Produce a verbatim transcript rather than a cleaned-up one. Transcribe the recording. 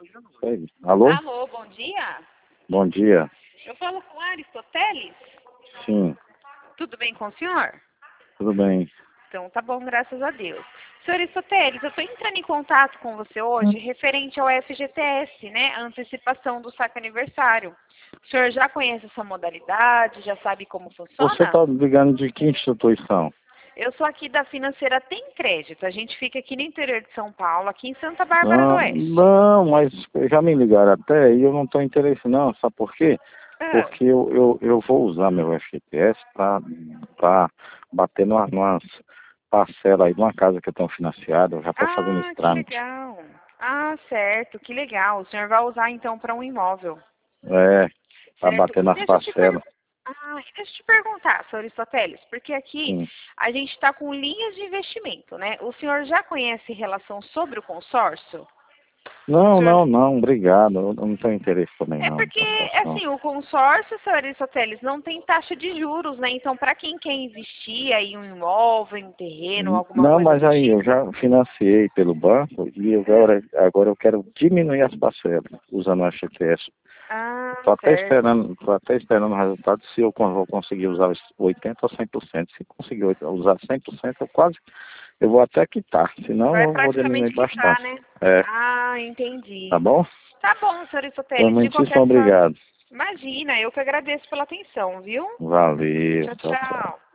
Oi. Alô? Alô, bom dia. Bom dia. Eu falo com Aristoteles. Sim, Tudo bem com o senhor? tudo bem. Então tá bom, graças a Deus. Senhor Aristoteles, eu estou entrando em contato com você hoje referente ao F G T S, né? A antecipação do saque aniversário. O senhor já conhece essa modalidade? Já sabe como funciona? Você está ligando de que instituição? Eu sou aqui da Financeira Tem Crédito. A gente fica aqui no interior de São Paulo, aqui em Santa Bárbara do Não, Oeste. não, mas já me ligaram até e eu não estou interessado não, sabe por quê? Ah, Porque eu, eu, eu vou usar meu F G T S para bater numa, numas parcelas aí de uma casa que eu tenho financiada, eu já estou fazendo ah, esse que trâmite. legal. Ah, certo, que legal. O senhor vai usar então para um imóvel. É, para Certo. bater E nas deixa eu te parcelas. per... ah, e deixa eu te perguntar, senhor Aristoteles, porque aqui Sim. a gente está com linhas de investimento, né? O senhor já conhece relação sobre o consórcio? O Não, senhor... não, não, obrigado. Eu não tenho interesse também É não no porque, consórcio, não. assim, o consórcio, senhor Aristoteles, não tem taxa de juros, né? Então, para quem quer investir aí em um imóvel, em um terreno, alguma Não, coisa mas do aí eu tipo... já financiei pelo banco e eu É. agora, agora eu quero diminuir as parcelas usando o F G T S. Ah, Estou até certo. esperando, tô até esperando o resultado se eu con- vou conseguir usar os oitenta por cento ou cem por cento. Se conseguir oit- usar cem por cento, eu quase, eu vou até quitar, senão Vai eu vou diminuir praticamente quitar, bastante. né? É, Ah, tá entendi. bom? Tá bom, senhor Então, Aristoteles, de muitíssimo qualquer forma. obrigado. Imagina, eu que agradeço pela atenção, viu? Valeu, Tchau, tchau, tchau. tchau.